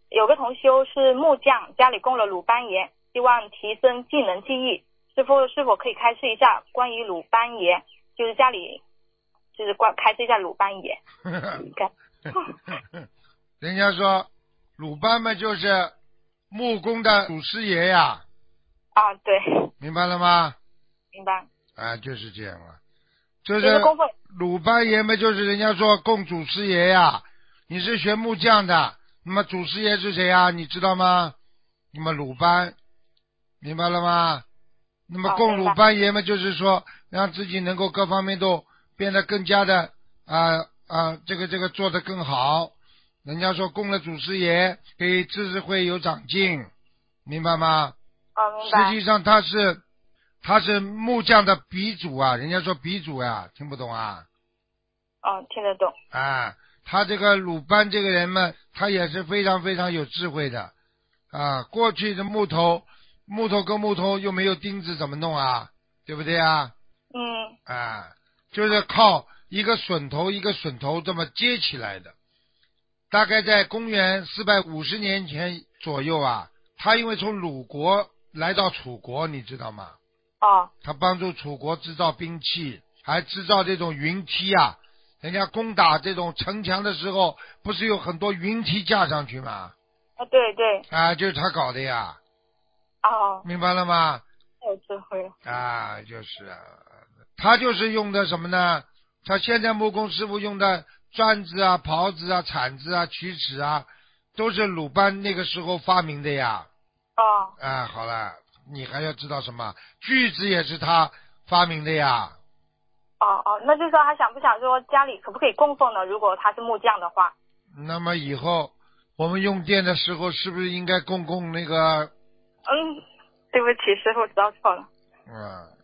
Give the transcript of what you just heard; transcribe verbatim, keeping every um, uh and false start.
有个同修是木匠，家里供了鲁班爷，希望提升技能技艺，师傅是否可以开示一下关于鲁班爷，就是家里就是关开示一下鲁班爷。 人家说鲁班嘛就是木工的祖师爷呀。 啊，对。 明白了吗？ 明白。 啊，就是这样啊，就是就是供奉鲁班爷嘛，就是人家说供祖师爷呀。你是学木匠的，那么祖师爷是谁呀？你知道吗？那么鲁班，明白了吗？那么供鲁班爷嘛，就是说让自己能够各方面都变得更加的啊啊，这个这个做得更好。人家说供了祖师爷，可以知识会有长进，明白吗？ 哦，明白。 实际上他是他是木匠的鼻祖啊，人家说鼻祖呀、啊，听不懂啊？ 哦，听得懂。 啊，他这个鲁班这个人嘛，他也是非常非常有智慧的啊。过去的木头，木头跟木头又没有钉子，怎么弄啊？对不对啊？ 嗯。 啊，就是靠一个榫头一个榫头这么接起来的。大概在公元四百五十年前左右啊，他因为从鲁国来到楚国，你知道吗？ 哦。 他帮助楚国制造兵器，还制造这种云梯啊。人家攻打这种城墙的时候，不是有很多云梯架上去吗？ 啊，对对。 啊，就是他搞的呀。 哦。 明白了吗？ 太有智慧了。 啊，就是啊，他就是用的什么呢？他现在木工师傅用的钻子啊、刨子啊、铲子啊、曲尺啊，都是鲁班那个时候发明的呀。 哦。 啊，好了，你还要知道什么？锯子也是他发明的呀。 哦哦，那就是说他想不想说家里可不可以供奉呢？如果他是木匠的话。 那么以后我们用电的时候，是不是应该供供那个？ 嗯，对不起，师傅知道错了。 嗯。